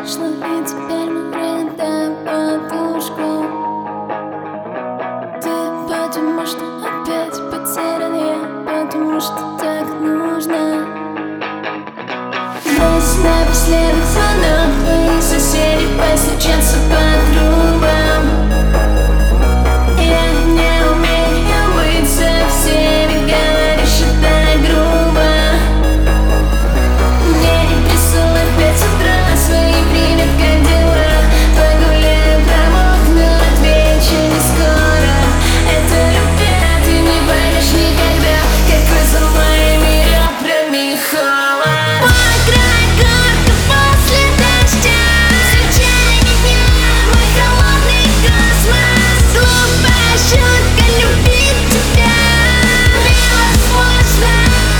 прошло, и теперь мы рыдаем подушку. Ты потому что опять потерян, я потому что так нужно. Брось напоследок звонок, твои соседи постучатся по трубам. Я не умею быть со всеми, говоришь, это грубо. Мне присылай в 5 утра свои привет, как дела. Погуляю, промокну, отвечу не скоро. Это любовь, ты не поймешь никогда, какой за моими ребрами холод. Мокрая горка после дождя, случайно дня, мой холодный космос. Глупая шутка любить тебя невозможно.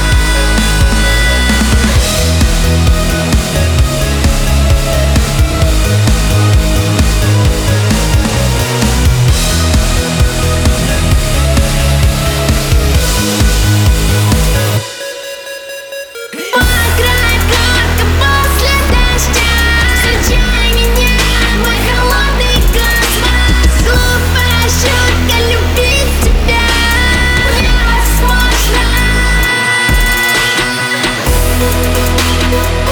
Мокрая горка после дождя, встречай меня, мой холодный космос. Глупая шутка любить тебя невозможно.